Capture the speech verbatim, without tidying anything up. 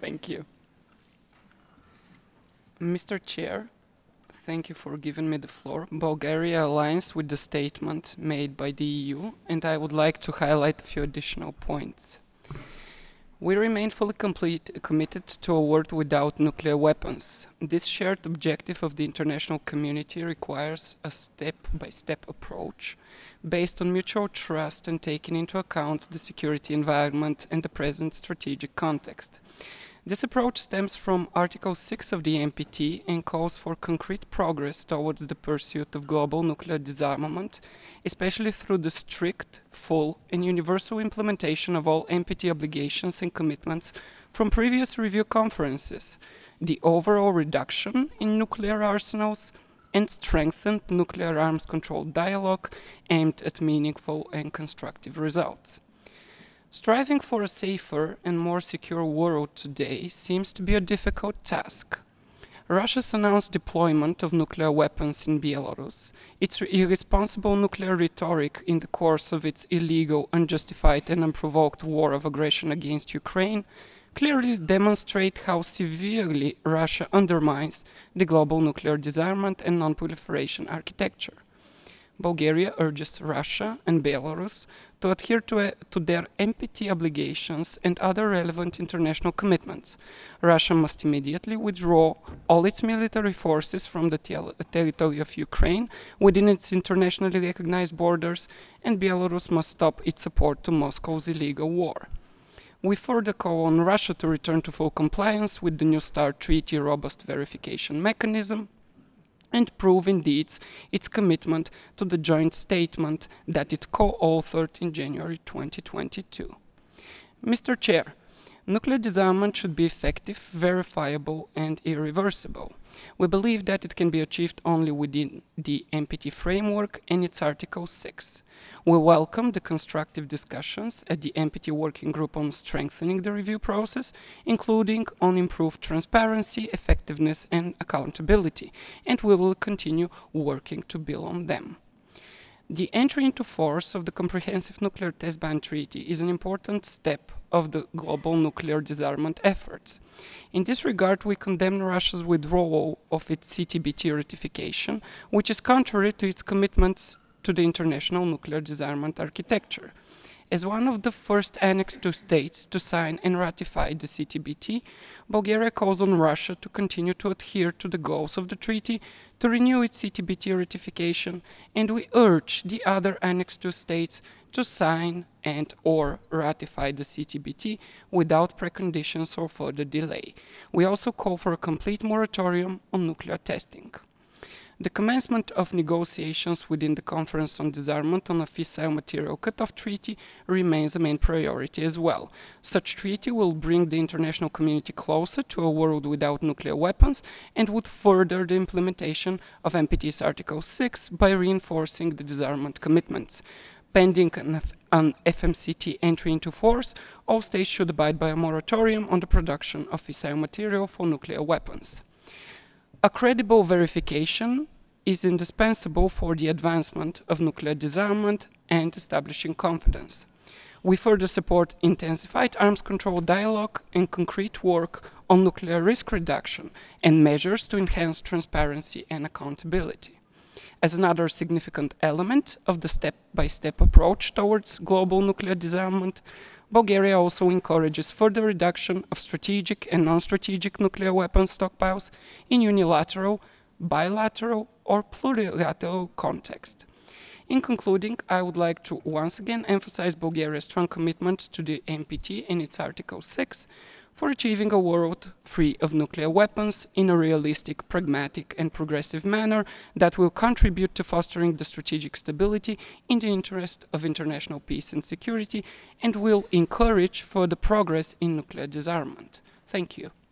Thank you. Mister Chair, thank you for giving me the floor. Bulgaria aligns with the statement made by the E U, and I would like to highlight a few additional points. We remain fully complete, committed to a world without nuclear weapons. This shared objective of the international community requires a step-by-step approach based on mutual trust and taking into account the security environment and the present strategic context. This approach stems from Article six of the N P T and calls for concrete progress towards the pursuit of global nuclear disarmament, especially through the strict, full, and universal implementation of all N P T obligations and commitments from previous review conferences, the overall reduction in nuclear arsenals, and strengthened nuclear arms control dialogue aimed at meaningful and constructive results. Striving for a safer and more secure world today seems to be a difficult task. Russia's announced deployment of nuclear weapons in Belarus, its irresponsible nuclear rhetoric in the course of its illegal, unjustified and unprovoked war of aggression against Ukraine, clearly demonstrate how severely Russia undermines the global nuclear disarmament and non-proliferation architecture. Bulgaria urges Russia and Belarus to adhere to, a, to their N P T obligations and other relevant international commitments. Russia must immediately withdraw all its military forces from the territory of Ukraine within its internationally recognized borders, and Belarus must stop its support to Moscow's illegal war. We further call on Russia to return to full compliance with the New START Treaty robust verification mechanism, and prove indeed its commitment to the joint statement that it co-authored in January twenty twenty-two. Mister Chair, nuclear disarmament should be effective, verifiable, and irreversible. We believe that it can be achieved only within the N P T framework and its Article six. We welcome the constructive discussions at the N P T Working Group on strengthening the review process, including on improved transparency, effectiveness, and accountability, and we will continue working to build on them. The entry into force of the Comprehensive Nuclear Test Ban Treaty is an important step of the global nuclear disarmament efforts. In this regard, we condemn Russia's withdrawal of its C T B T ratification, which is contrary to its commitments to the international nuclear disarmament architecture. As one of the first Annex two states to sign and ratify the C T B T, Bulgaria calls on Russia to continue to adhere to the goals of the treaty, to renew its C T B T ratification, and we urge the other Annex two states to sign and or ratify the C T B T without preconditions or further delay. We also call for a complete moratorium on nuclear testing. The commencement of negotiations within the Conference on Disarmament on a Fissile Material Cutoff Treaty remains a main priority as well. Such treaty will bring the international community closer to a world without nuclear weapons and would further the implementation of N P T's Article six by reinforcing the disarmament commitments. Pending an, F an F M C T entry into force, all states should abide by a moratorium on the production of fissile material for nuclear weapons. A credible verification is indispensable for the advancement of nuclear disarmament and establishing confidence. We further support intensified arms control dialogue and concrete work on nuclear risk reduction and measures to enhance transparency and accountability. As another significant element of the step-by-step approach towards global nuclear disarmament, Bulgaria also encourages further reduction of strategic and non-strategic nuclear weapons stockpiles in unilateral, bilateral, or plurilateral context. In concluding, I would like to once again emphasize Bulgaria's strong commitment to the N P T in its Article six for achieving a world free of nuclear weapons in a realistic, pragmatic, and progressive manner that will contribute to fostering the strategic stability in the interest of international peace and security and will encourage further progress in nuclear disarmament. Thank you.